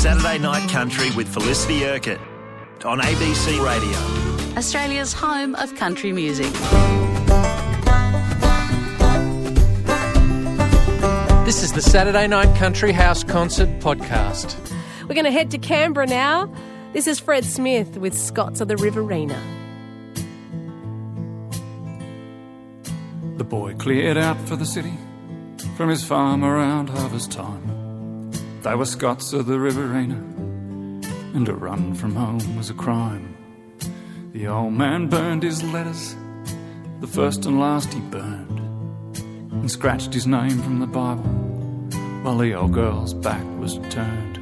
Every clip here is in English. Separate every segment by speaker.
Speaker 1: Saturday Night Country with Felicity Urquhart on ABC Radio.
Speaker 2: Australia's home of country music.
Speaker 3: This is the Saturday Night Country House Concert Podcast.
Speaker 4: We're going to head to Canberra now. This is Fred Smith with Scots of the Riverina.
Speaker 5: The boy cleared out for the city from his farm around harvest time. They were Scots of the Riverina, and to run from home was a crime. The old man burned his letters, the first and last he burned, and scratched his name from the Bible while the old girl's back was turned.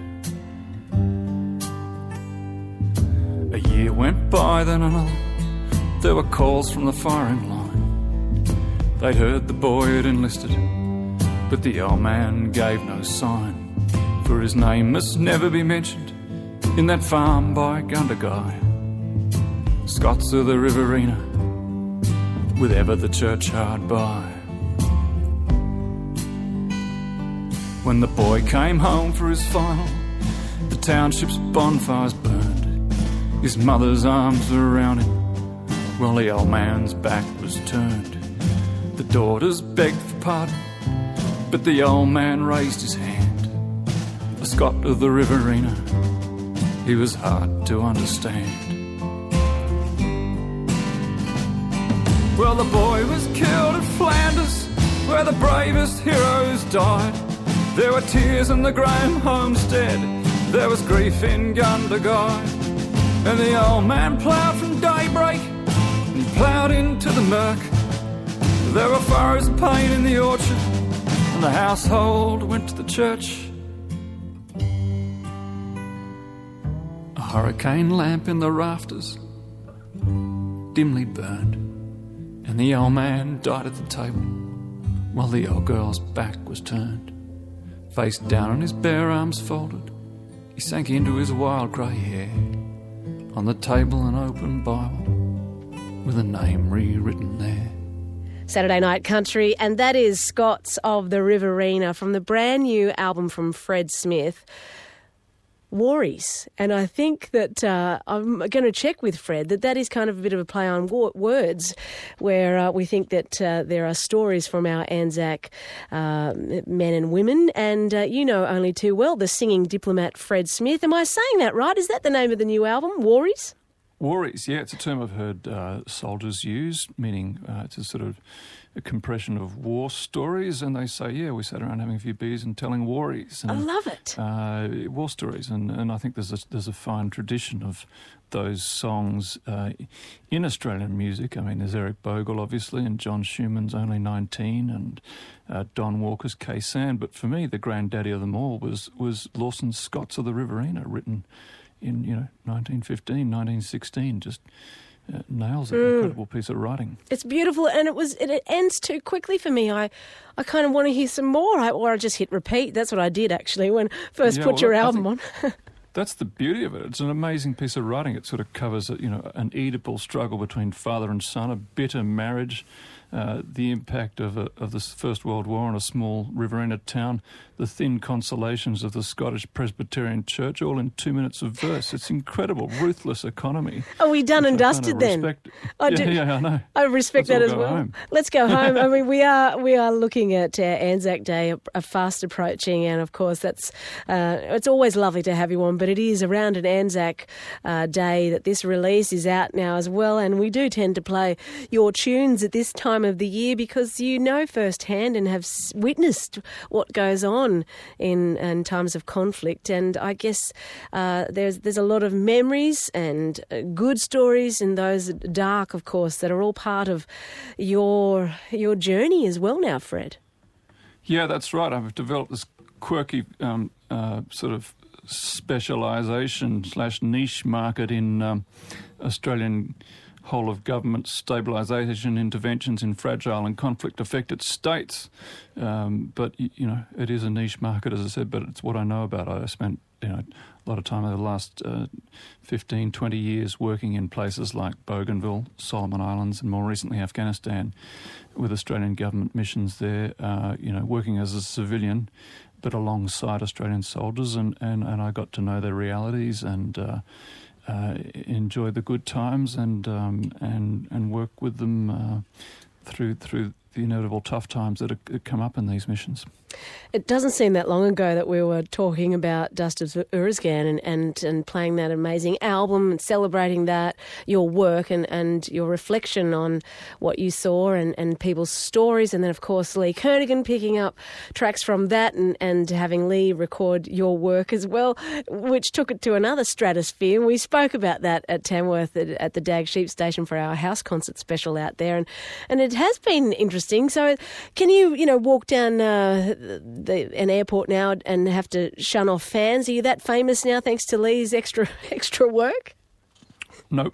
Speaker 5: A year went by, then another. There were calls from the firing line. They'd heard the boy had enlisted, but the old man gave no sign, for his name must never be mentioned in that farm by Gundagai. Scots of the Riverina, with ever the church hard by. When the boy came home for his final, the township's bonfires burned. His mother's arms were around him while the old man's back was turned. The daughters begged for pardon, but the old man raised his hand. A Scot of the Riverina, he was hard to understand. Well, the boy was killed at Flanders, where the bravest heroes died. There were tears in the Graham homestead, there was grief in Gundagai. And the old man ploughed from daybreak and ploughed into the murk. There were furrows of pain in the orchard, and the household went to the church. A hurricane lamp in the rafters dimly burned, and the old man died at the table while the old girl's back was turned. Face down and his bare arms folded, he sank into his wild grey hair. On the table an open Bible with a name rewritten there.
Speaker 4: Saturday Night Country, and that is Scots of the Riverina from the brand new album from Fred Smith, Worries. And I think that I'm going to check with Fred that is kind of a bit of a play on words, where we think that there are stories from our Anzac men and women, and you know only too well the singing diplomat Fred Smith. Am I saying that right? Is that the name of the new album, Worries?
Speaker 5: Worries, yeah, it's a term I've heard soldiers use, meaning it's a sort of a compression of war stories, and they say, yeah, we sat around having a few beers and telling worries. And,
Speaker 4: I love it.
Speaker 5: War stories, and I think there's a fine tradition of those songs in Australian music. I mean, there's Eric Bogle, obviously, and John Schumann's Only 19, and Don Walker's Khe-Sanh. But for me, the granddaddy of them all was Lawson's Scots of the Riverina, written in 1915, 1916, just nails it. Incredible piece of writing.
Speaker 4: It's beautiful, and it ends too quickly for me. I kind of want to hear some more, or I just hit repeat. That's what I did actually when first put your album on.
Speaker 5: That's the beauty of it. It's an amazing piece of writing. It sort of covers an Oedipal struggle between father and son, a bitter marriage, the impact of the First World War on a small Riverina town, the thin consolations of the Scottish Presbyterian Church, all in 2 minutes of verse. It's incredible, ruthless economy.
Speaker 4: Are we done and dusted then?
Speaker 5: I know.
Speaker 4: I respect that as well.
Speaker 5: Home.
Speaker 4: Let's go home. I mean, we are looking at Anzac Day, fast approaching, and of course that's it's always lovely to have you on, but it is around an Anzac Day that this release is out now as well, and we do tend to play your tunes at this time of the year because you know firsthand and have witnessed what goes on in times of conflict, and I guess there's a lot of memories and good stories and those dark, of course, that are all part of your journey as well now, Fred. Yeah,
Speaker 5: that's right. I've developed this quirky sort of specialisation / niche market in Australian whole-of-government stabilisation interventions in fragile and conflict-affected states. But, it is a niche market, as I said, but it's what I know about. I spent, a lot of time over the last 15, 20 years working in places like Bougainville, Solomon Islands, and more recently Afghanistan with Australian government missions there, working as a civilian, but alongside Australian soldiers, and I got to know their realities and enjoy the good times and work with them through the inevitable tough times that come up in these missions.
Speaker 4: It doesn't seem that long ago that we were talking about Dust of Uruzgan and playing that amazing album and celebrating that, your work and your reflection on what you saw and people's stories. And then, of course, Lee Kernaghan picking up tracks from that and having Lee record your work as well, which took it to another stratosphere. And we spoke about that at Tamworth at the Dag Sheep Station for our house concert special out there. And it has been interesting. So can you walk down an airport now and have to shun off fans? Are you that famous now thanks to Lee's extra work?
Speaker 5: Nope.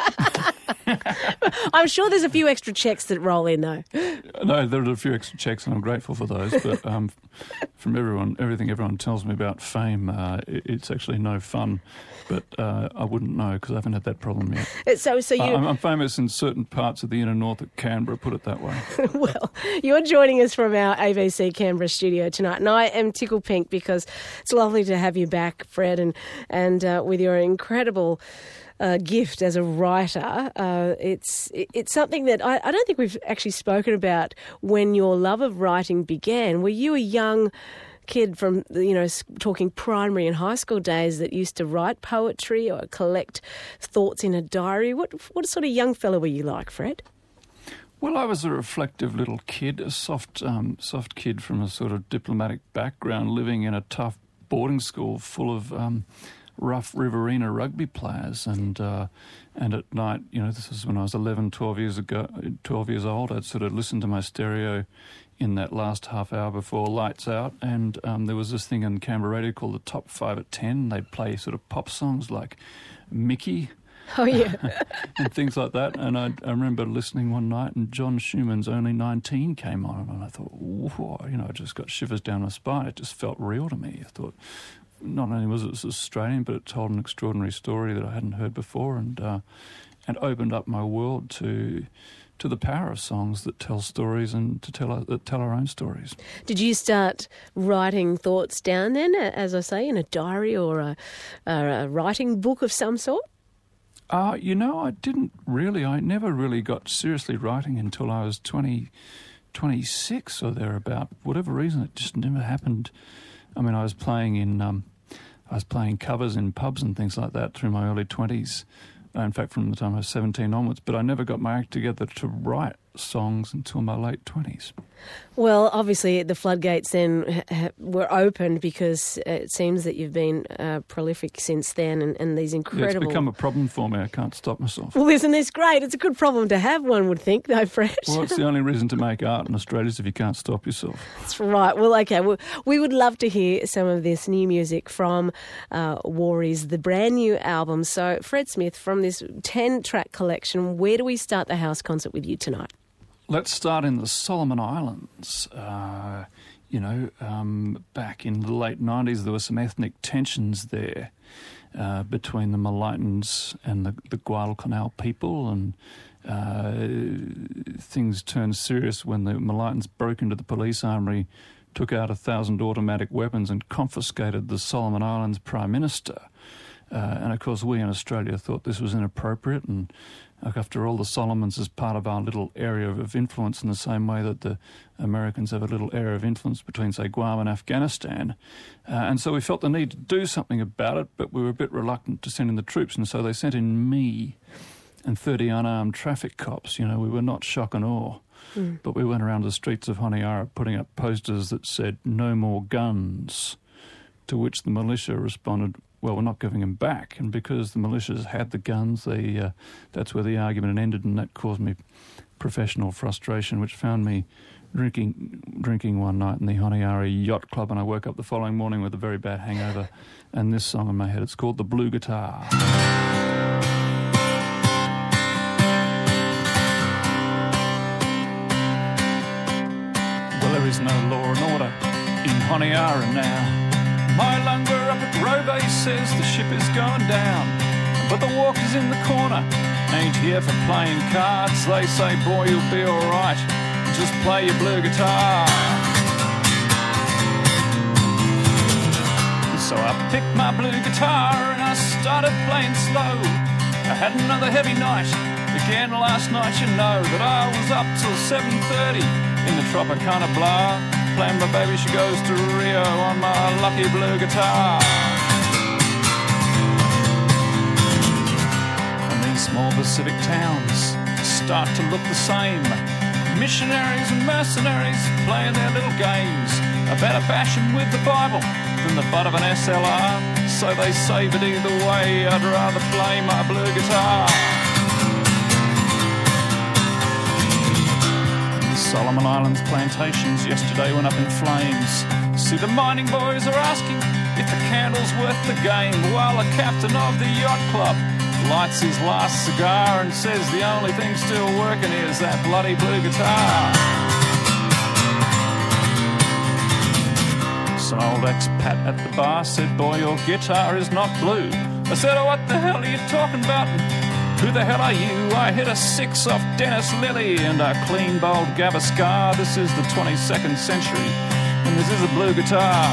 Speaker 4: I'm sure there's a few extra checks that roll in, though.
Speaker 5: No, there are a few extra checks, and I'm grateful for those. But from everything everyone tells me about fame, it's actually no fun. But I wouldn't know because I haven't had that problem yet.
Speaker 4: So
Speaker 5: I'm famous in certain parts of the inner north of Canberra, put it that way.
Speaker 4: Well, you're joining us from our ABC Canberra studio tonight, and I am tickled pink because it's lovely to have you back, Fred, and with your incredible gift as a writer. It's something that I don't think we've actually spoken about when your love of writing began. Were you a young kid from, talking primary and high school days that used to write poetry or collect thoughts in a diary? What sort of young fella were you like, Fred?
Speaker 5: Well, I was a reflective little kid, a soft kid from a sort of diplomatic background, living in a tough boarding school full of rough Riverina rugby players, and at night, this was when I was 11, 12 years old, I'd sort of listen to my stereo in that last half hour before lights out, and there was this thing on Canberra radio called the Top 5 at 10. They'd play sort of pop songs like Mickey.
Speaker 4: Oh, yeah.
Speaker 5: And things like that. And I remember listening one night and John Schumann's Only 19 came on, and I thought, whoa, I just got shivers down my spine. It just felt real to me. I thought, not only was it Australian, but it told an extraordinary story that I hadn't heard before, and opened up my world to the power of songs that tell stories and that tell our own stories. Did you start writing thoughts down then, as I say, in a diary or a writing book of some sort? I didn't really. I never really got seriously writing until I was 26 or thereabout. For whatever reason, it just never happened. I mean, I was playing covers in pubs and things like that through my early 20s. In fact, from the time I was 17 onwards. But I never got my act together to write songs until my late 20s. Well, obviously the floodgates then were opened because it seems that you've been prolific since then and these incredible... Yeah, it's become a problem for me. I can't stop myself. Well, isn't this great? It's a good problem to have, one would think, though, Fred. Well, it's the only reason to make art in Australia is if you can't stop yourself. That's right. Well, okay. Well, we would love to hear some of this new music from Warries, the brand new album. So, Fred Smith, from this 10-track collection, where do we start the house concert with you tonight? Let's start in the Solomon Islands. Back in the late 90s, there were some ethnic tensions there between the Malaitans and the Guadalcanal people, and things turned serious when the Malaitans broke into the police armory, took out 1,000 automatic weapons and confiscated the Solomon Islands Prime Minister. And, of course, we in Australia thought this was inappropriate, and after all, the Solomons is part of our little area of influence in the same way that the Americans have a little area of influence between, say, Guam and Afghanistan. And so we felt the need to do something about it, but we were a bit reluctant to send in the troops, and so they sent in me and 30 unarmed traffic cops. We were not shock and awe. But we went around the streets of Honiara putting up posters that said, "No more guns," to which the militia responded, "Well, we're not giving them back." And because the militias had the guns, that's where the argument ended, and that caused me professional frustration, which found me drinking one night in the Honiara Yacht Club, and I woke up the following morning with a very bad hangover and this song in my head. It's called The Blue Guitar. Well, there is no law and order in Honiara now. My lunga up at Robay says the ship is going down, but the walkers in the corner ain't here for playing cards. They say, boy, you'll be alright, just play your blue guitar. So I picked my blue guitar and I started playing slow. I had another heavy night, again last night, you know, that I was up till 7:30 in the Tropicana Blah, playing My Baby She Goes to Rio on my lucky blue guitar. And these small Pacific towns start to look the same. Missionaries and mercenaries playing their little games. A better passion with the Bible than the butt of an SLR. So they say, but either way, I'd rather play my blue guitar. The Solomon Islands plantations yesterday went up in flames. See, the mining boys are asking if the candle's worth the game, while the captain of the yacht club lights his last cigar and says the only thing still working is that bloody blue guitar. Some old expat at the bar said, boy, your guitar is not blue. I said, oh, what the hell are you talking about? Who the hell are you? I hit a 6 off Dennis Lilly and a clean bowled Gavaskar. This is the 22nd century and this is a blue guitar.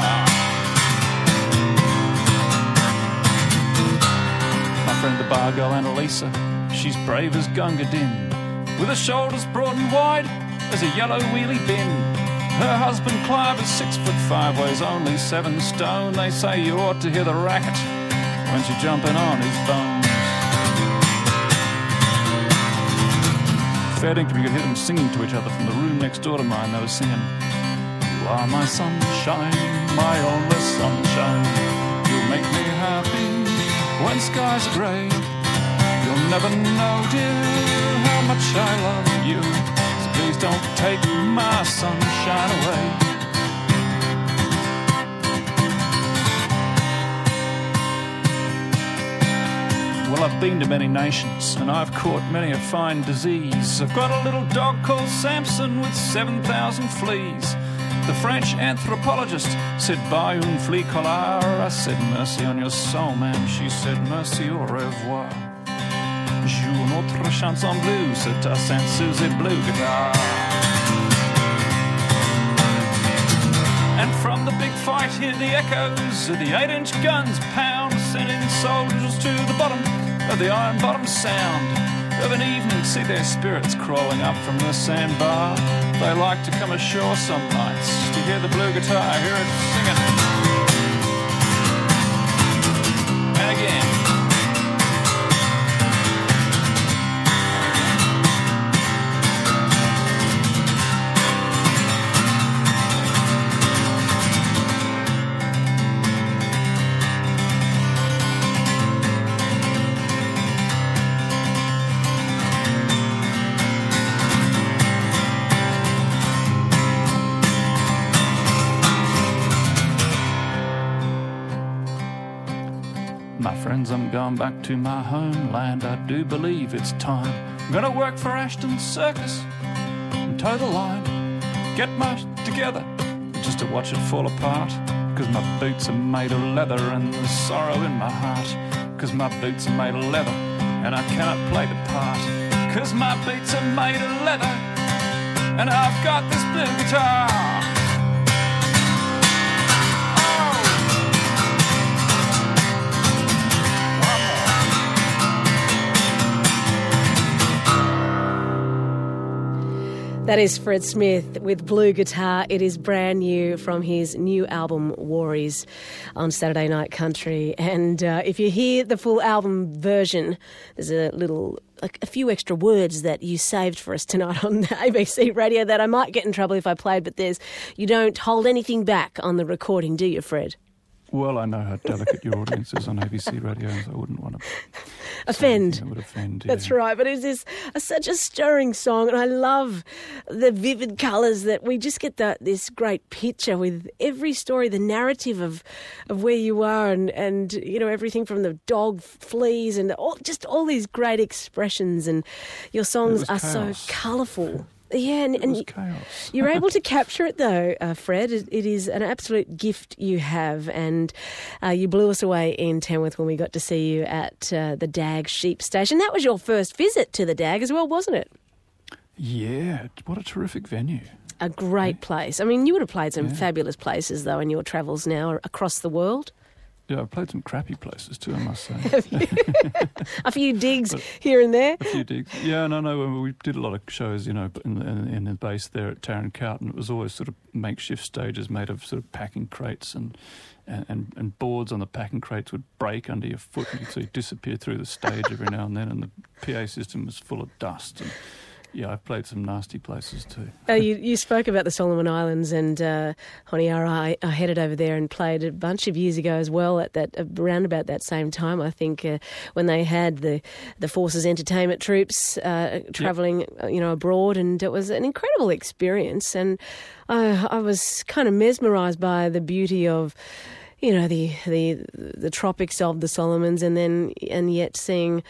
Speaker 5: Friend the bar girl Annalisa, she's brave as Gunga Din, with her shoulders broad and wide as a yellow wheelie bin. Her husband Clive is 6'5", weighs only 7 stone. They say you ought to hear the racket when she's jumping on his bones. Fair dinkum, you could hear them singing to each other from the room next door to mine. They were singing, you are my sunshine, my only sunshine, you make me happy when skies are grey. You'll never know, dear, how much I love you. So please don't take my sunshine away. Well, I've been to many nations and I've caught many a fine disease. I've got a little dog called Samson with 7,000 fleas. The French anthropologist said, "Bye un flea collar." I said, "Mercy on your soul, ma'am." She said, "Merci, au revoir." Joue une autre chanson bleue, c'est à Saint-Suzy blue guitar. And from the big fight hear the echoes of the 8-inch guns pound, sending soldiers to the bottom of the iron bottom sound. Of an evening, see their spirits crawling up from the sandbar. They like to come ashore some nights to hear the blue guitar, hear it singing. And again. I'm going back to my homeland, I do believe it's time. I'm gonna work for Ashton Circus and toe the line. Get my together just to watch it fall apart. Cause my boots are made of leather and there's sorrow in my heart. Cause my boots are made of leather and I cannot play the part. Cause my boots are made of leather and I've got this blue guitar.
Speaker 4: That is Fred Smith with Blue Guitar. It is brand new from his new album, Worries, on Saturday Night Country. And if you hear the full album version, there's a few extra words that you saved for us tonight on ABC Radio that I might get in trouble if I played, but you don't hold anything back on the recording, do you, Fred?
Speaker 5: Well, I know how delicate your audience is on ABC Radio, so I wouldn't want to
Speaker 4: offend.
Speaker 5: That would offend.
Speaker 4: That's
Speaker 5: yeah.
Speaker 4: right. But it is such a stirring song, and I love the vivid colours that we just get this great picture with every story, the narrative of where you are, and you know everything from the dog fleas and all these great expressions. And your songs are so colourful. Yeah, and
Speaker 5: chaos.
Speaker 4: You're able to capture it though, Fred. It is an absolute gift you have, and you blew us away in Tamworth when we got to see you at the Dag Sheep Station. That was your first visit to the Dag as well, wasn't it?
Speaker 5: Yeah, what a terrific venue.
Speaker 4: A great place. I mean, you would have played some fabulous places though in your travels now across the world.
Speaker 5: Yeah, I've played some crappy places too, I must say.
Speaker 4: A few digs here and there.
Speaker 5: A few digs. Yeah, no. We did a lot of shows, in the base there at Tarankout, and it was always sort of makeshift stages made of sort of packing crates and boards on the packing crates would break under your foot, and you'd disappear through the stage every now and then, and the PA system was full of dust. And yeah, I've played some nasty places too.
Speaker 4: You spoke about the Solomon Islands, and Honiara, I headed over there and played a bunch of years ago as well at that around about that same time, I think, when they had the Forces Entertainment Troops travelling, abroad, and it was an incredible experience. And I was kind of mesmerised by the beauty of, the tropics of the Solomons, and yet seeing,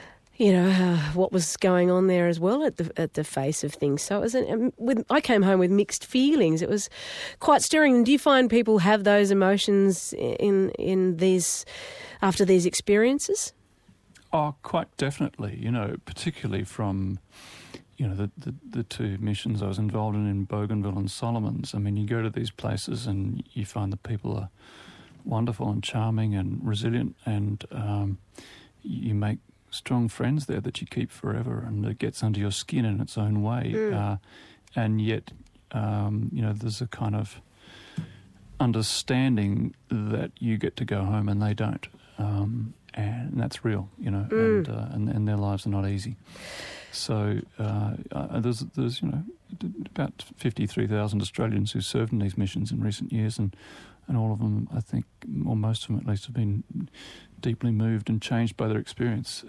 Speaker 4: what was going on there as well at the face of things. So it was I came home with mixed feelings. It was quite stirring. Do you find people have those emotions in these after these experiences?
Speaker 5: Oh, quite definitely. Particularly from the two missions I was involved in Bougainville and Solomons. I mean, you go to these places and you find the people are wonderful and charming and resilient, and you make strong friends there that you keep forever, and it gets under your skin in its own way. And yet, there's a kind of understanding that you get to go home and they don't. And that's real, and their lives are not easy. So there's about 53,000 Australians who served in these missions in recent years, and all of them, I think, or most of them at least, have been deeply moved and changed by their experience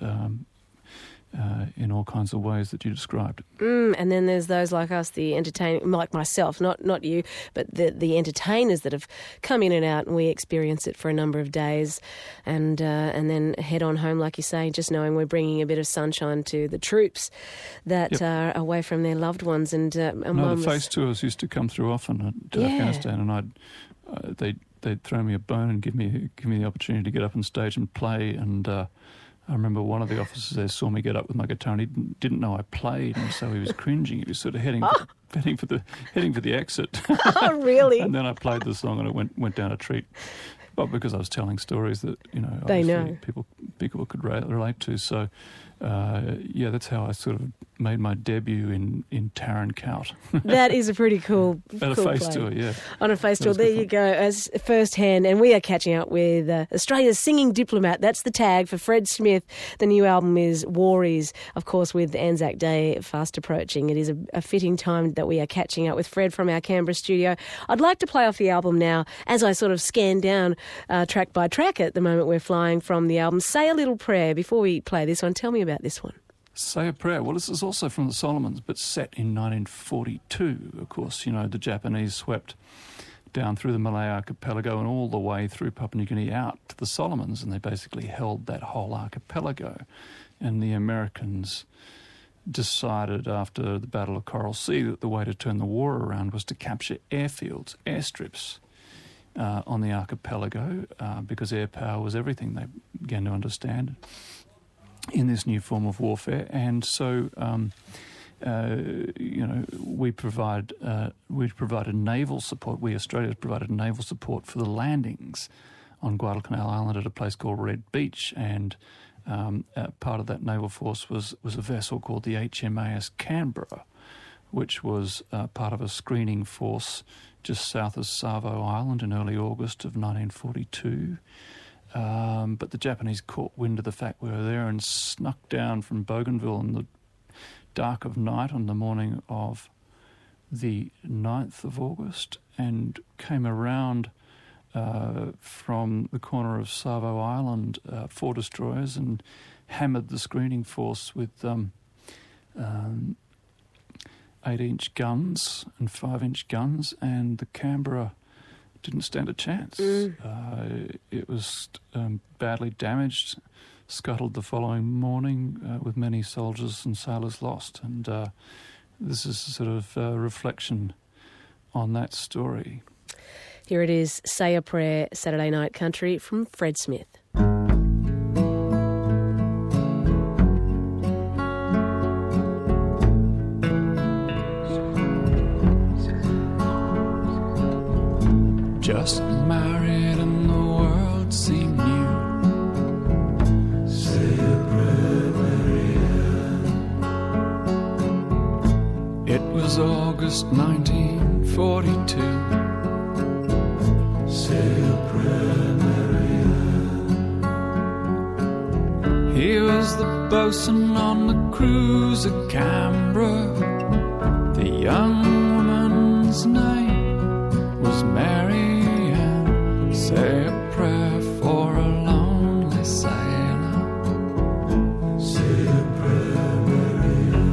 Speaker 5: in all kinds of ways that you described.
Speaker 4: And then there's those like us, the entertainers, like myself, not you, but the entertainers that have come in and out, and we experience it for a number of days, and then head on home, like you say, just knowing we're bringing a bit of sunshine to the troops that are away from their loved ones. And
Speaker 5: the face tours used to come through often to Afghanistan, and they'd throw me a bone and give me the opportunity to get up on stage and play. And I remember one of the officers there saw me get up with my guitar, and he didn't know I played, and so he was cringing. He was sort of heading for the exit.
Speaker 4: Oh, really?
Speaker 5: And then I played the song, and it went down a treat. But because I was telling stories that
Speaker 4: they know
Speaker 5: people could relate to. So that's how I sort of made my debut in Tarankout.
Speaker 4: That is a pretty cool
Speaker 5: At a face tour, yeah.
Speaker 4: On a face tour. There you go, as first-hand. And we are catching up with Australia's singing diplomat. That's the tag for Fred Smith. The new album is Warries, of course, with Anzac Day fast approaching. It is a fitting time that we are catching up with Fred from our Canberra studio. I'd like to play off the album now as I sort of scan down track by track. At the moment we're flying from the album. Say a Little Prayer. Before we play this one, tell me about this one.
Speaker 5: Say a Prayer. Well, this is also from the Solomons, but set in 1942. Of course, the Japanese swept down through the Malay archipelago and all the way through Papua New Guinea out to the Solomons, and they basically held that whole archipelago. And the Americans decided after the Battle of Coral Sea that the way to turn the war around was to capture airfields, airstrips on the archipelago, because air power was everything, they began to understand in this new form of warfare. And so we provided naval support. We Australia provided naval support for the landings on Guadalcanal Island at a place called Red Beach, and part of that naval force was a vessel called the HMAS Canberra, which was part of a screening force just south of Savo Island in early August of 1942. But the Japanese caught wind of the fact we were there and snuck down from Bougainville in the dark of night on the morning of the 9th of August and came around from the corner of Savo Island, 4 destroyers, and hammered the screening force with 8-inch guns and 5-inch guns, and the Canberra didn't stand a chance. It was badly damaged, scuttled the following morning with many soldiers and sailors lost. And this is a sort of reflection on that story.
Speaker 4: Here it is, Say a Prayer, Saturday Night Country from Fred Smith.
Speaker 5: Just married and the world seems August 1942. Say a prayer, Maria. He was the bosun on the cruiser Canberra. The young woman's name was Mary Ann. Say a prayer for a lonely sailor. Say a prayer, Maria.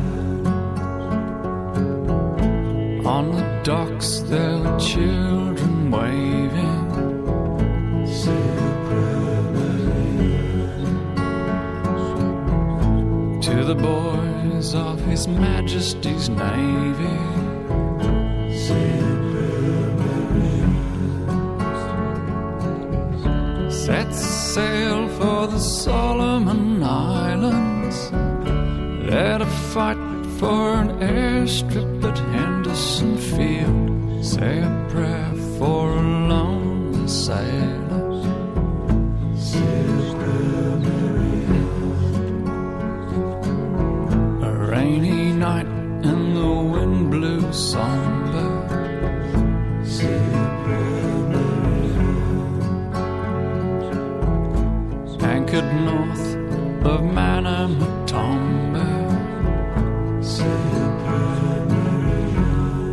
Speaker 5: On the docks there were children waving. Say a prayer, Maria. To the boys of His Majesty's Navy. Say a prayer, Maria. Set sail for the Solomon Islands. There to fight for an airstrip at Henderson Field. Say a prayer for a lonely sailor. Say a prayer, Maria. A rainy night and the wind blew somber. Say a prayer, Maria. Anchored north of Manamatomba. Say a prayer, Maria.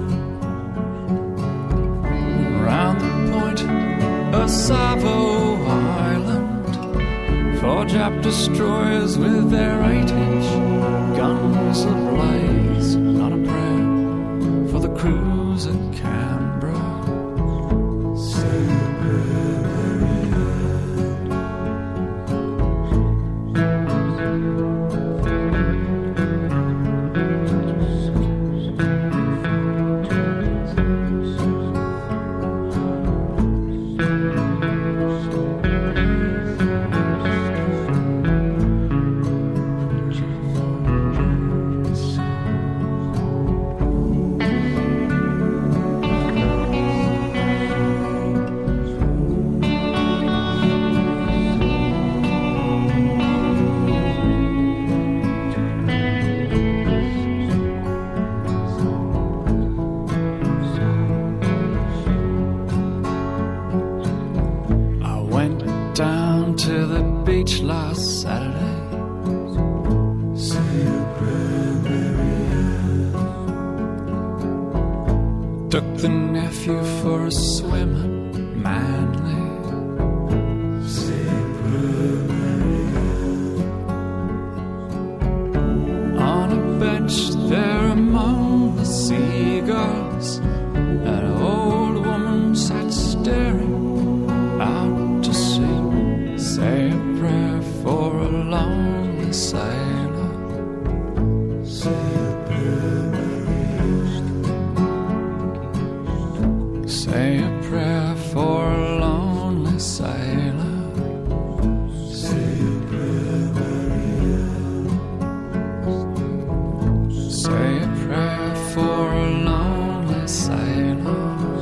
Speaker 5: Round the point of Savo Island, four Jap destroyers with their 8-inch guns ablaze. Not a prayer for the cruiser Canberra. Say a prayer, Maria. Down to the beach last Saturday. Say a prayer, Maria. Took the nephew for a swim at Manly. Say a prayer, Maria. On a bench there among the seagulls, an old woman sat staring out to sea. Say a prayer for a lonely sailor. Say a prayer, Maria. Say a prayer for a lonely sailor. Say a prayer, Maria. Say a prayer for a lonely sailor.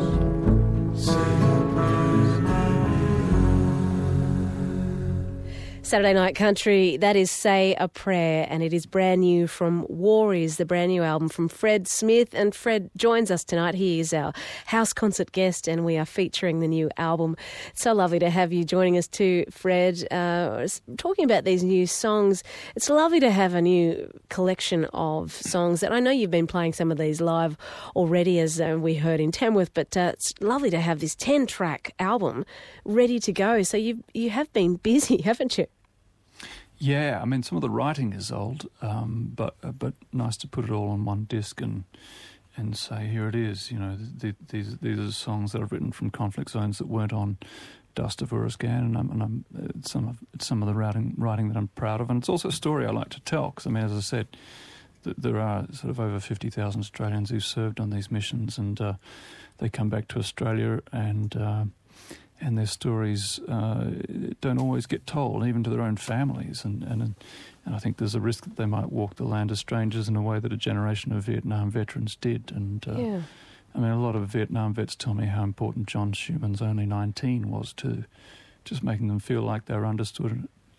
Speaker 4: Saturday Night Country, that is Say a Prayer, and it is brand new from War Is, the brand new album from Fred Smith. And Fred joins us tonight. He is our house concert guest, and we are featuring the new album. It's so lovely to have you joining us too, Fred. Talking about these new songs, it's lovely to have a new collection of songs. And I know you've been playing some of these live already, as we heard in Tamworth, but it's lovely to have this 10-track album ready to go. So you have been busy, haven't you?
Speaker 5: Yeah, I mean, some of the writing is old, but nice to put it all on one disc and say, here it is. You know, these are songs that I've written from conflict zones that weren't on Dust of Uruzgan, and it's some of the writing that I'm proud of, and it's also a story I like to tell. Because I mean, as I said, there are sort of over 50,000 Australians who served on these missions, and they come back to Australia and their stories don't always get told, even to their own families. And I think there's a risk that they might walk the land as strangers in a way that a generation of Vietnam veterans did. And I mean, a lot of Vietnam vets tell me how important John Schuman's Only 19 was too, just making them feel like they were understood,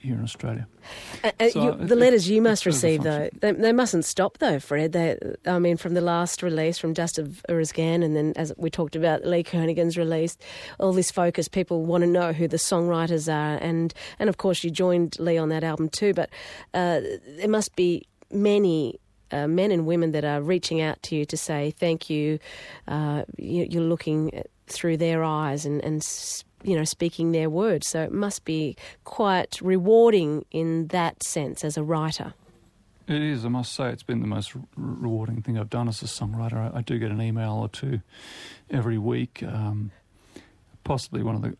Speaker 5: here in Australia.
Speaker 4: The letters you must receive, though, they mustn't stop, though, Fred. From the last release from Dust of Uruzgan, and then as we talked about Lee Kernaghan's release, all this focus, people want to know who the songwriters are, and of course you joined Lee on that album too, but there must be many men and women that are reaching out to you to say thank you. You're looking through their eyes and speaking their words. So it must be quite rewarding in that sense as a writer.
Speaker 5: It is. I must say it's been the most rewarding thing I've done as a songwriter. I do get an email or two every week. Possibly one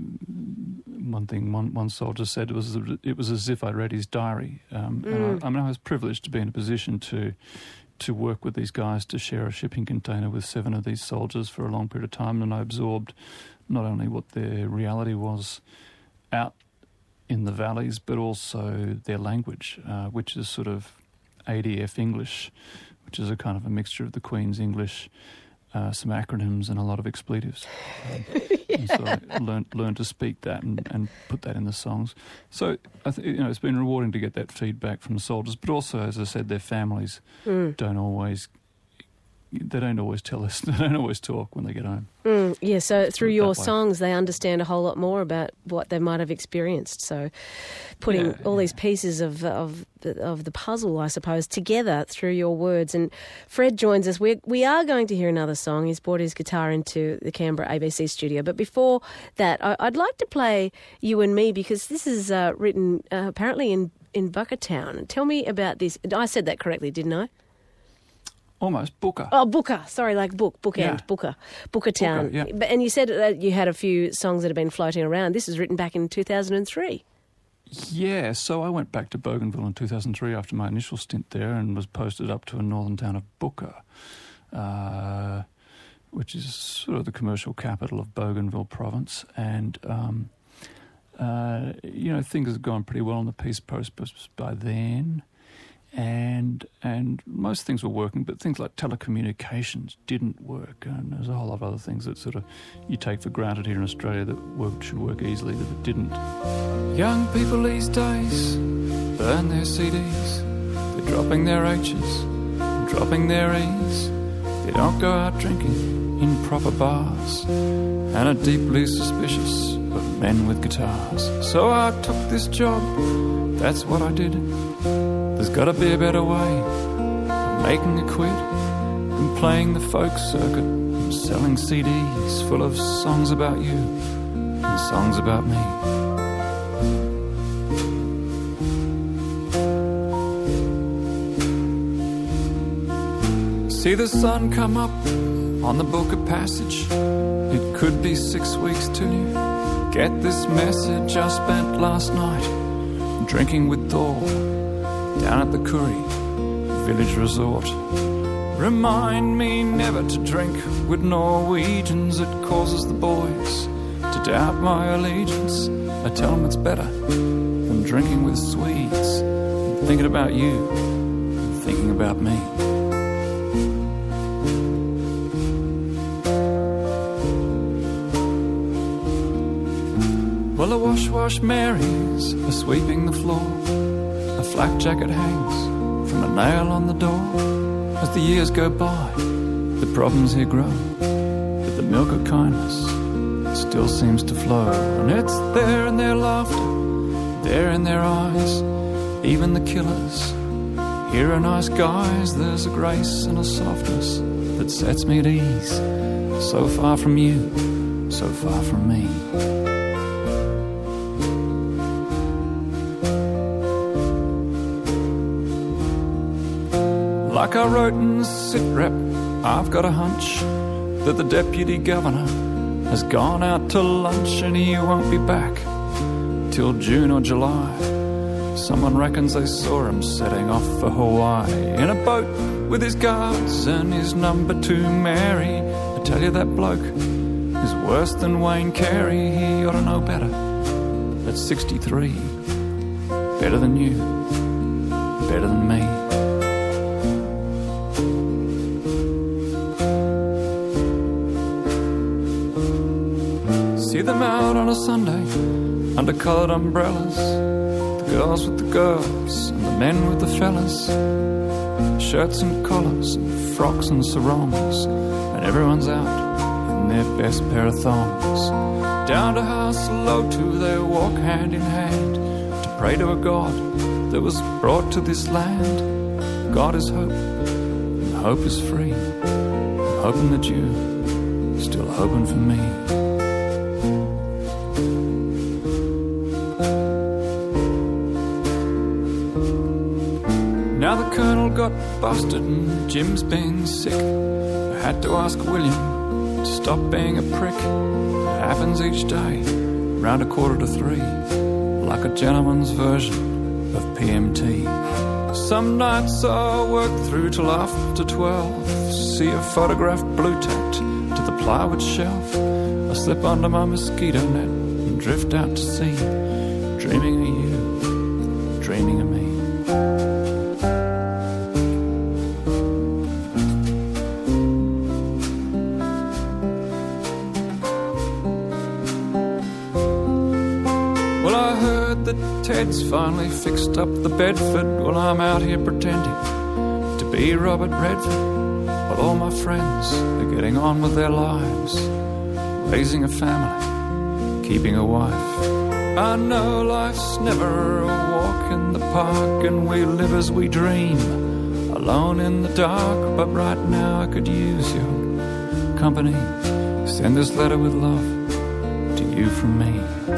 Speaker 5: soldier said it was as if I'd read his diary. And I was privileged to be in a position to work with these guys, to share a shipping container with 7 of these soldiers for a long period of time, and I absorbed not only what their reality was out in the valleys, but also their language, which is sort of ADF English, which is a kind of a mixture of the Queen's English, some acronyms and a lot of expletives. And so I learned to speak that and put that in the songs. So I think it's been rewarding to get that feedback from the soldiers, but also, as I said, their families don't always tell us, they don't always talk when they get home.
Speaker 4: So through your songs, they understand a whole lot more about what they might have experienced. So putting all these pieces of the puzzle, I suppose, together through your words. And Fred joins us. We are going to hear another song. He's brought his guitar into the Canberra ABC studio. But before that, I'd like to play You and Me, because this is written apparently in Buckatown. Tell me about this. I said that correctly, didn't I?
Speaker 5: Almost. Booker.
Speaker 4: Oh, Booker. Sorry, like bookend. Yeah. Bookertown.
Speaker 5: Yeah.
Speaker 4: And you said that you had a few songs that have been floating around. This was written back in 2003.
Speaker 5: Yeah, so I went back to Bougainville in 2003 after my initial stint there and was posted up to a northern town of Booker, which is sort of the commercial capital of Bougainville province. And, things had gone pretty well on the Peace Post by then. And most things were working, but things like telecommunications didn't work, and there's a whole lot of other things that sort of you take for granted here in Australia that should work easily, that it didn't. Young people these days burn their CDs, they're dropping their H's, dropping their E's, they don't go out drinking in proper bars, and are deeply suspicious of men with guitars. So I took this job, that's what I did. There's got to be a better way of making a quid than playing the folk circuit and selling CDs full of songs about you and songs about me. See the sun come up on the Book of Passage. It could be 6 weeks till you get this message. I spent last night drinking with Thor down at the Curry Village Resort. Remind me never to drink with Norwegians. It causes the boys to doubt my allegiance. I tell them it's better than drinking with Swedes. I'm thinking about you, I'm thinking about me. Well, the wash Marys are sweeping the floor. A flak jacket hangs from a nail on the door. As the years go by, the problems here grow, but the milk of kindness still seems to flow. And it's there in their laughter, there in their eyes. Even the killers here are nice guys. There's a grace and a softness that sets me at ease. So far from you, so far from me. Like I wrote in the sit-rep, I've got a hunch that the Deputy Governor has gone out to lunch and he won't be back till June or July. Someone reckons they saw him setting off for Hawaii in a boat with his guards and his number 2 Mary. I tell you, that bloke is worse than Wayne Carey. He ought to know better. At 63, better than you, better than me. See them out on a Sunday under coloured umbrellas. The girls with the girls and the men with the fellas, shirts and collars and frocks and sarongs, and everyone's out in their best pair of thongs. Down to house low too they walk hand in hand to pray to a God that was brought to this land. God is hope, and hope is free. I'm hoping that you're still hoping for me. Now the Colonel got busted and Jim's been sick. I had to ask William to stop being a prick. It happens each day, round 2:45, like a gentleman's version of PMT. Some nights I work through till after 12, see a photograph blue-tacked to the plywood shelf. I slip under my mosquito net and drift out to sea, dreaming of you, dreaming of me. Ted's finally fixed up the Bedford. Well, I'm out here pretending to be Robert Redford, while all my friends are getting on with their lives, raising a family, keeping a wife. I know life's never a walk in the park, and we live as we dream, alone in the dark. But right now I could use your company. Send this letter with love to you from me.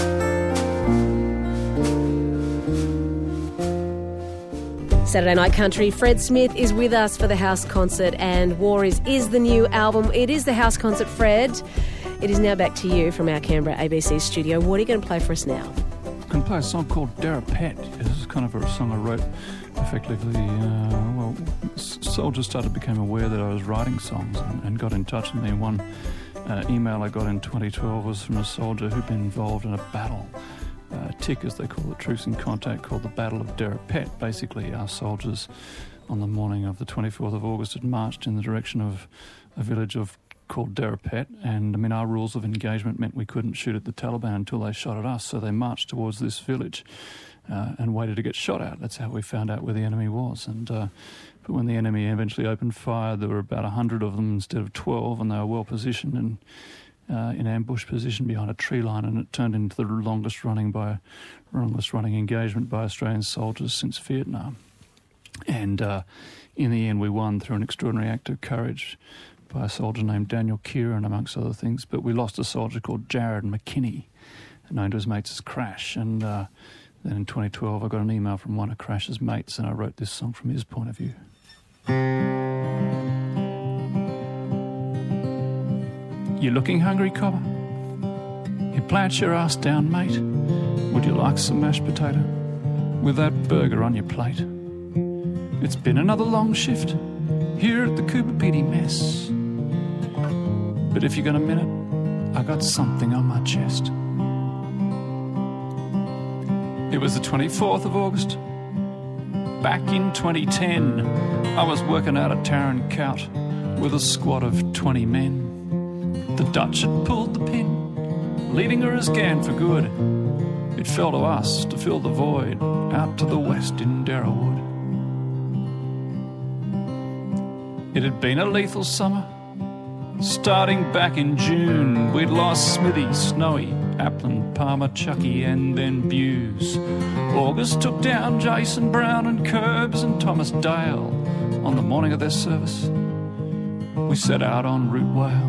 Speaker 4: Saturday Night Country. Fred Smith is with us for the house concert, and War is the new album. It is the house concert, Fred. It is now back to you from our Canberra ABC studio. What are you going to play for us now?
Speaker 5: I'm going to play a song called Derapet. This is kind of a song I wrote effectively, soldiers became aware that I was writing songs and got in touch with me. One email I got in 2012 was from a soldier who'd been involved in a battle. TIC, as they call it, Truce in Contact, called the Battle of Derapet. Basically, our soldiers on the morning of the 24th of August had marched in the direction of a village called Derapet, and I mean, our rules of engagement meant we couldn't shoot at the Taliban until they shot at us, so they marched towards this village and waited to get shot at. That's how we found out where the enemy was. And but when the enemy eventually opened fire, there were about 100 of them instead of 12, and they were well positioned and in ambush position behind a tree line, and it turned into the longest running engagement by Australian soldiers since Vietnam. And in the end, we won through an extraordinary act of courage by a soldier named Daniel Kieran, amongst other things. But we lost a soldier called Jared McKinney, known to his mates as Crash. And then in 2012, I got an email from one of Crash's mates, and I wrote this song from his point of view. You looking hungry, copper? You plant your ass down, mate. Would you like some mashed potato with that burger on your plate? It's been another long shift here at the Cooper Pedy mess. But if you got a minute, I got something on my chest. It was the 24th of August, back in 2010. I was working out at Taran Kout with a squad of 20 men. The Dutch had pulled the pin, leaving her as Gan for good. It fell to us to fill the void out to the west in Darrowwood. It had been a lethal summer. Starting back in June, we'd lost Smithy, Snowy, Applin, Palmer, Chucky, and then Buse. August took down Jason Brown and Curbs and Thomas Dale. On the morning of their service, we set out on Route Whale.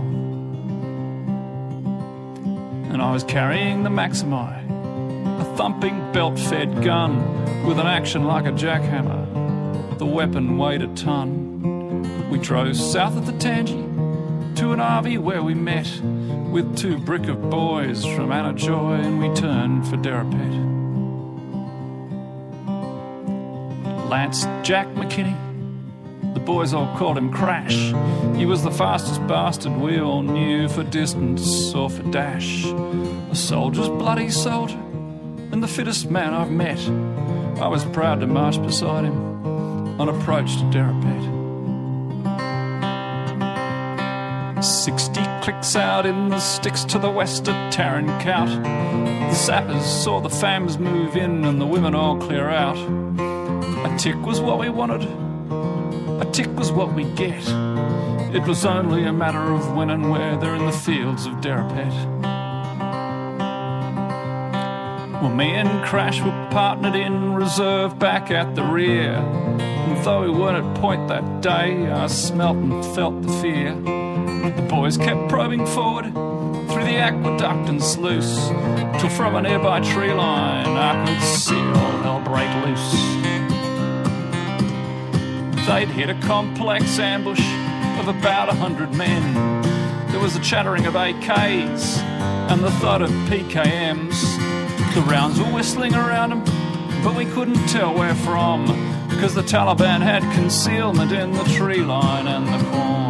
Speaker 5: And I was carrying the Maximi, a thumping belt-fed gun with an action like a jackhammer. The weapon weighed a ton. We drove south of the Tangi to an RV where we met with two brick of boys from Anna Joy, and we turned for Derapet. Lance Jack McKinney, the boys all called him Crash. He was the fastest bastard we all knew for distance or for dash. A soldier's bloody soldier and the fittest man I've met. I was proud to march beside him on approach to Derapet. 60 clicks out in the sticks to the west of Tarancount. The sappers saw the fams move in and the women all clear out. A tick was what we wanted, a tick was what we get. It was only a matter of when and where. They're in the fields of Derrapet. Well, me and Crash were partnered in reserve back at the rear. And though we weren't at point that day, I smelt and felt the fear. The boys kept probing forward through the aqueduct and sluice, till from a nearby tree line I could see all hell break loose. They'd hit a complex ambush of about 100 men. There was a chattering of AKs and the thud of PKMs. The rounds were whistling around them, but we couldn't tell where from, because the Taliban had concealment in the tree line and the corn.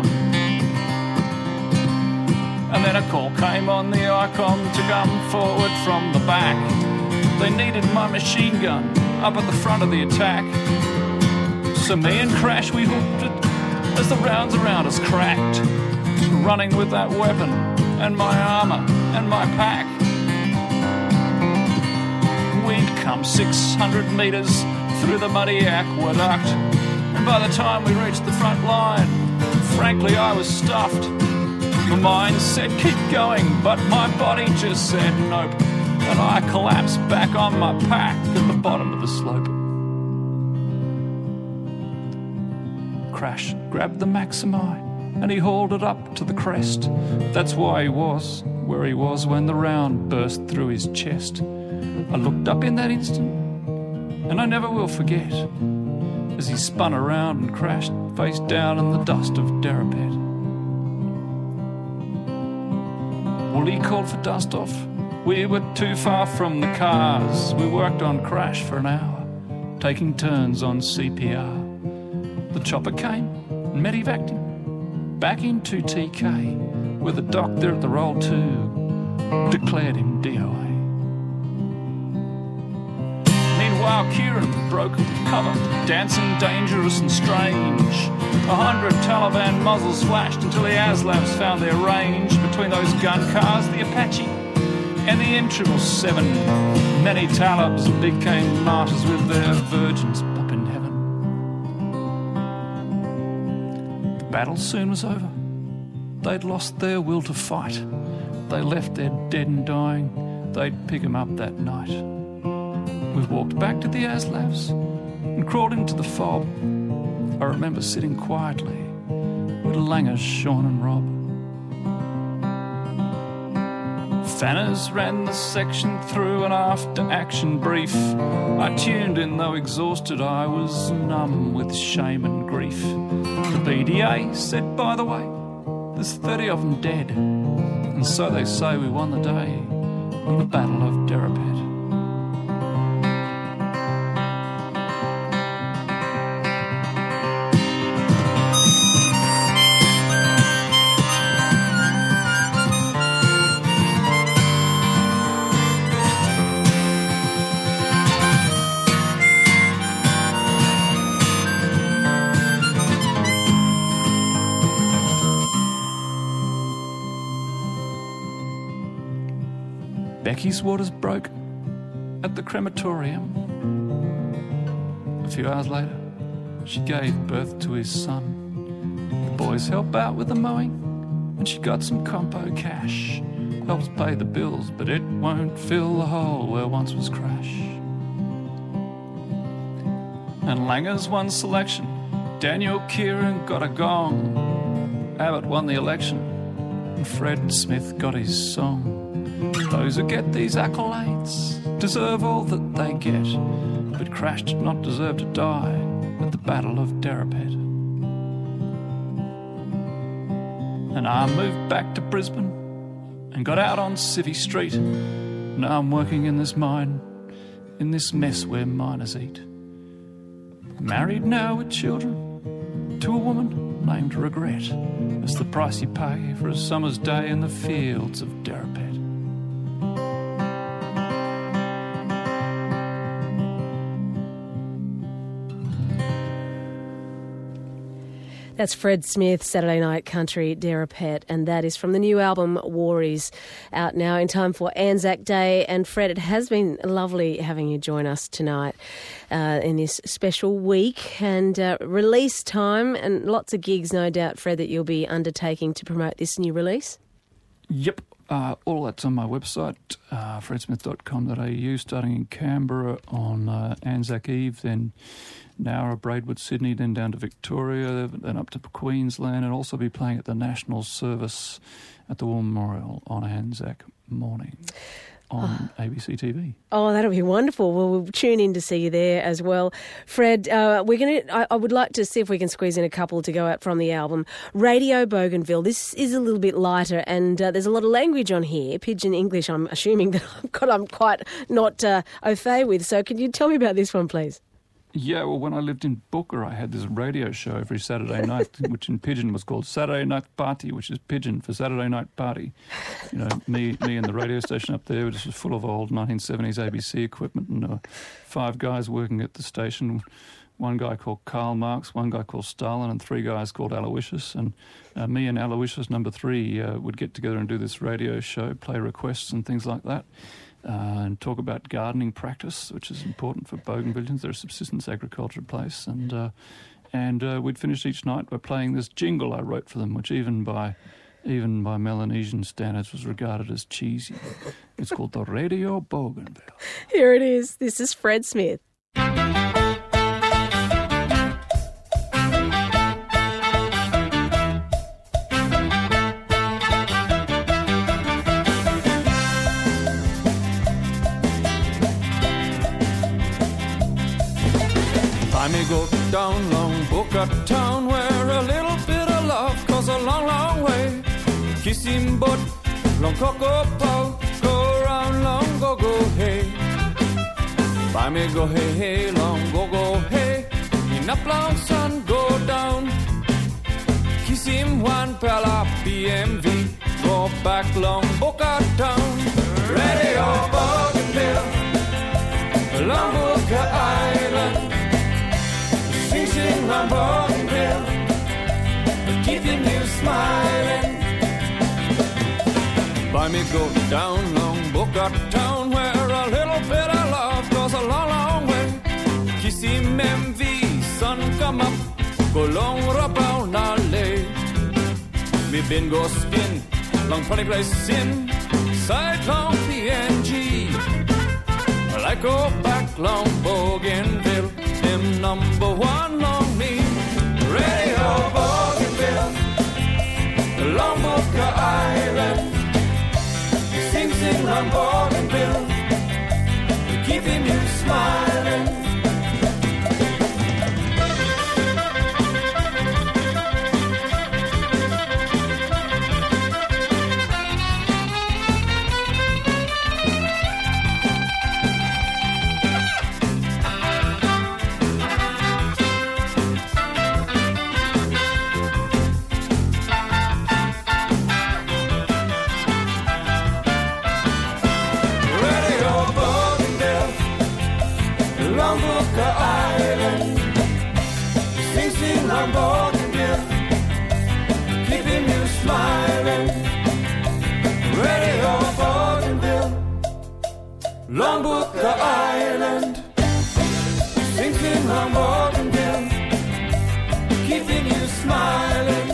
Speaker 5: And then a call came on the Icon to come forward from the back. They needed my machine gun up at the front of the attack. So me and Crash, we hooked it as the rounds around us cracked, running with that weapon and my armour and my pack. We'd come 600 metres through the muddy aqueduct, and by the time we reached the front line, frankly I was stuffed. My mind said keep going, but my body just said nope, and I collapsed back on my pack at the bottom of the slope. Crash grabbed the Maximi and he hauled it up to the crest. That's why he was where he was when the round burst through his chest. I looked up in that instant, and I never will forget, as he spun around and crashed face down in the dust of Derrapet. Wooly called for dust off. We were too far from the cars. We worked on Crash for an hour, taking turns on CPR. The chopper came and medevaced him back into TK, where the doctor at the roll 2 declared him DOA. Meanwhile, Kieran broke cover, dancing dangerous and strange. 100 Taliban muzzles flashed until the ASLABs found their range. Between those gun cars, the Apache and the M777, many Talibs became martyrs with their virgins up in heaven. The battle soon was over. They'd lost their will to fight. They left their dead and dying. They'd pick 'em up that night. We walked back to the ASLABs and crawled into the fob. I remember sitting quietly with Langers, Sean and Rob. Fanners ran the section through an after-action brief. I tuned in, though exhausted, I was numb with shame and grief. The BDA said, by the way, there's 30 of them dead, and so they say we won the day on the Battle of Derrapet. Becky's waters broke at the crematorium. A few hours later, she gave birth to his son. The boys help out with the mowing, and she got some compo cash. Helps pay the bills, but it won't fill the hole where once was Crash. And Langers won selection. Daniel Kieran got a gong. Abbott won the election, and Fred Smith got his song. Those who get these accolades deserve all that they get, but Crash did not deserve to die at the Battle of Derrapet. And I moved back to Brisbane and got out on Civvy Street. Now I'm working in this mine, in this mess where miners eat. Married now with children to a woman named Regret. It's the price you pay for a summer's day in the fields of Derrapet.
Speaker 4: That's Fred Smith, Saturday Night Country, Derapet, and that is from the new album Worries, out now in time for Anzac Day. And Fred, it has been lovely having you join us tonight in this special week and release time, and lots of gigs, no doubt, Fred, that you'll be undertaking to promote this new release.
Speaker 5: Yep. All that's on my website, fredsmith.com.au, starting in Canberra on Anzac Eve, then Nowra, Braidwood, Sydney, then down to Victoria, then up to Queensland, and also be playing at the National Service at the War Memorial on Anzac morning on ABC TV.
Speaker 4: Oh, that'll be wonderful. Well, we'll tune in to see you there as well. Fred, I would like to see if we can squeeze in a couple to go out from the album. Radio Bougainville. This is a little bit lighter, and there's a lot of language on here. Pidgin English, I'm assuming that I'm quite not au fait with. So can you tell me about this one, please?
Speaker 5: Yeah, well, when I lived in Booker, I had this radio show every Saturday night, which in Pidgin was called Saturday Night Party, which is Pidgin for Saturday Night Party. You know, me and the radio station up there, which was full of old 1970s ABC equipment, and 5 guys working at the station. One guy called Karl Marx, one guy called Stalin, and 3 guys called Aloysius. And me and Aloysius, number 3, would get together and do this radio show, play requests and things like that. And talk about gardening practice, which is important for Bougainvilleans. They're a subsistence agriculture place. And we'd finish each night by playing this jingle I wrote for them, which even by Melanesian standards was regarded as cheesy. It's called the Radio Bougainville.
Speaker 4: Here it is. This is Fred Smith.
Speaker 6: I may go down Long Boca Town where a little bit of love goes a long, long way. Kissing but Long Coco Pow, go round Long Go Go Hey. I may go hey hey Long Go Go Hey. In up Long Sun go down. Kissing one Pella BMV, go back Long Boca Town. Radio Bougainville, Long Boca Island. Sing Long Bougainville, keeping you smiling. By me go down Long Boca Town where a little bit of love goes a long, long way. Kissy MV, sun come up, go long rabound alley. Me been go spin, long funny place in, side long PNG. I go back Long Bougainville, him number 1 on me. Radio Bougainville, Long Boca Island. Sing Long Bougainville, keeping you smiling. Long Boca Island, sing Long Bougainville, keeping you smiling. Radio Bougainville, Long Boca Island, sing Long Bougainville, keeping you smiling.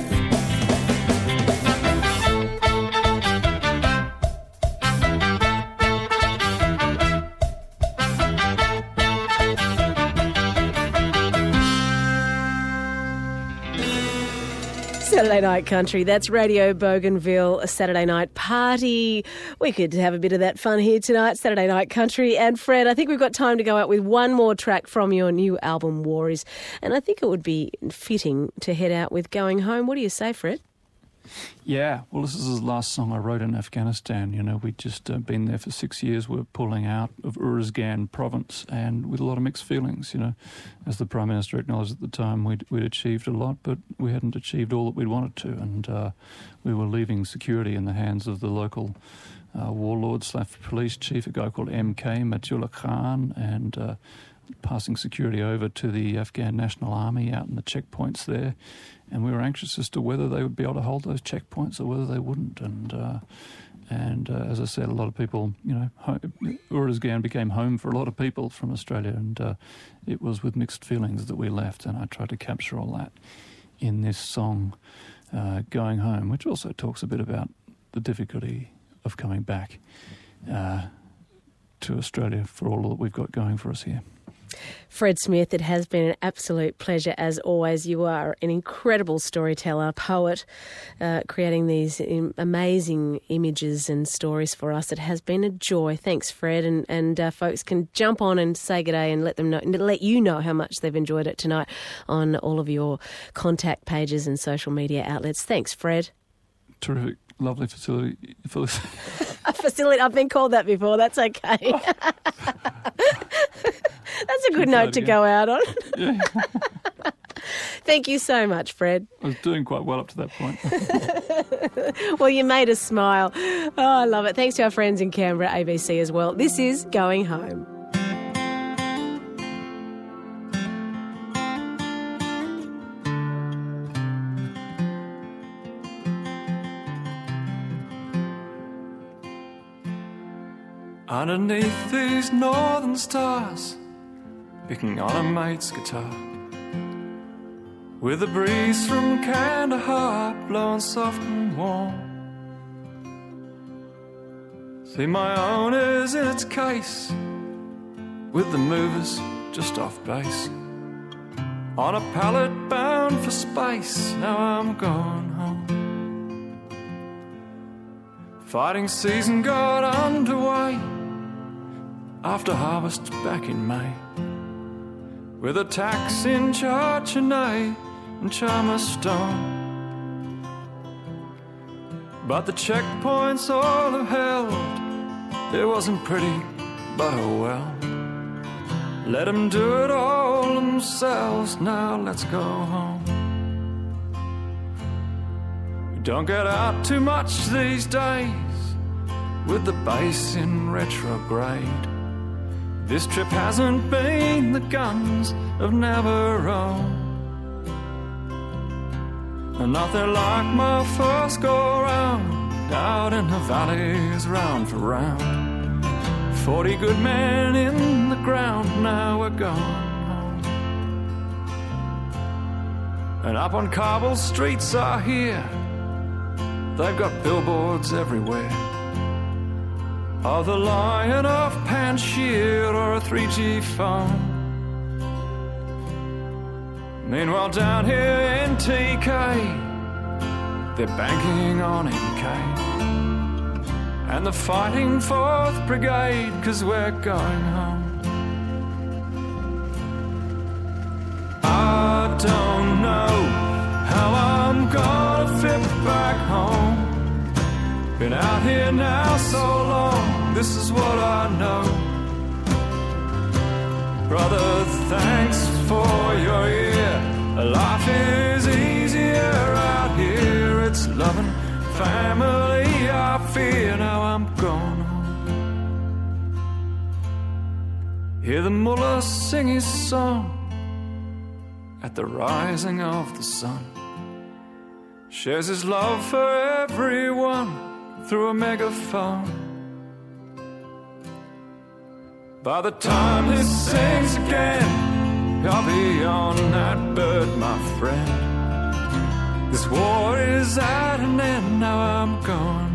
Speaker 4: Saturday Night Country, that's Radio Bougainville, a Saturday night party. We could have a bit of that fun here tonight, Saturday Night Country. And Fred, I think we've got time to go out with one more track from your new album, Worries. And I think it would be fitting to head out with Going Home. What do you say, Fred?
Speaker 5: Yeah, well, this is the last song I wrote in Afghanistan. You know, we'd just been there for 6 years. We're pulling out of Uruzgan province, and with a lot of mixed feelings, you know. As the Prime Minister acknowledged at the time, we'd achieved a lot, but we hadn't achieved all that we'd wanted to, and we were leaving security in the hands of the local warlord / police chief, a guy called MK, Matullah Khan, and passing security over to the Afghan National Army out in the checkpoints there, and we were anxious as to whether they would be able to hold those checkpoints or whether they wouldn't. And as I said, a lot of people, Uruzgan became home for a lot of people from Australia, and it was with mixed feelings that we left, and I tried to capture all that in this song, Going Home, which also talks a bit about the difficulty of coming back to Australia for all that we've got going for us here.
Speaker 4: Fred Smith, it has been an absolute pleasure as always. You are an incredible storyteller, poet, creating these amazing images and stories for us. It has been a joy. Thanks, Fred, and folks can jump on and say good day and let you know how much they've enjoyed it tonight on all of your contact pages and social media outlets. Thanks, Fred.
Speaker 5: Terrific. Lovely facility.
Speaker 4: A facility. I've been called that before. That's okay. That's a good note to go out on.
Speaker 5: Yeah.
Speaker 4: Thank you so much, Fred.
Speaker 5: I was doing quite well up to that point.
Speaker 4: Well, you made us smile. Oh, I love it. Thanks to our friends in Canberra, ABC as well. This is Going Home.
Speaker 6: Underneath these northern stars, picking on a mate's guitar, with a breeze from Kandahar blowing soft and warm. See, my own is in its case, with the movers just off base, on a pallet bound for space. Now I'm going home. Fighting season got underway after harvest back in May, with attacks in Chardonnay and Charmastone. But the checkpoints all have held. It wasn't pretty, but oh well. Let them do it all themselves. Now let's go home. We don't get out too much these days, with the base in retrograde. This trip hasn't been the guns of Navarone, and nothing like my first go-round out in the valleys round for round. 40 good men in the ground, now we're going home. And up on Kabul streets I hear they've got billboards everywhere of the Lion of Panjshir or a 3G phone. Meanwhile down here in TK, they're banking on MK, and the fighting 4th Brigade, 'cause we're going home. I don't know how I'm gonna fit back home. Been out here now so long, this is what I know. Brother, thanks for your ear. Life is easier out here. It's loving family I fear. Now I'm going home. Hear the mullah sing his song at the rising of the sun. Shares his love for everyone through a megaphone. By the time he sings again, I'll be on that bird, my friend. This war is at an end, now I'm going